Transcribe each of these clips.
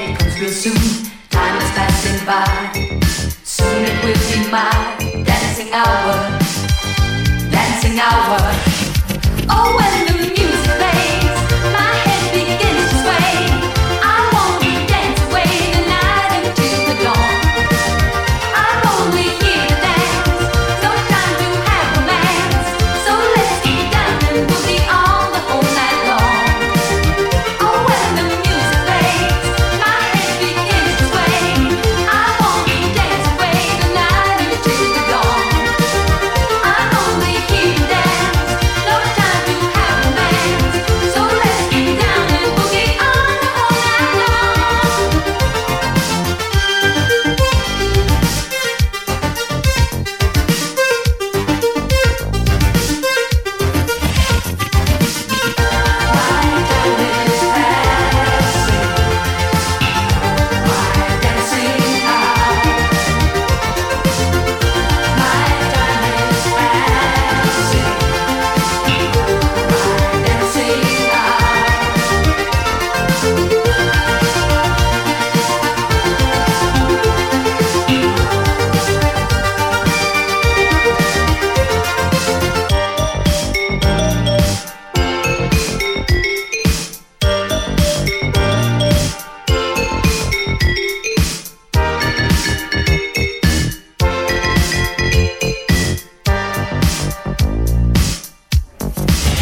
it comes real soon. Time is passing by. Soon it will be my dancing hour. Dancing hour. Oh, when the music plays, my head begins to sway. I want to dance away the night until the dawn. I'm only here to dance, no time to have romance. So let's get down and boogie on the whole night long. Oh, when the music plays, my head begins to sway. I want to dance away the night until the dawn. I'm only here to dance, no time to have romance. So let's get down and boogie on the whole night long.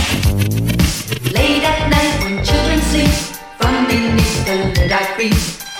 Late at night when children sleep, from beneath the lid I creep.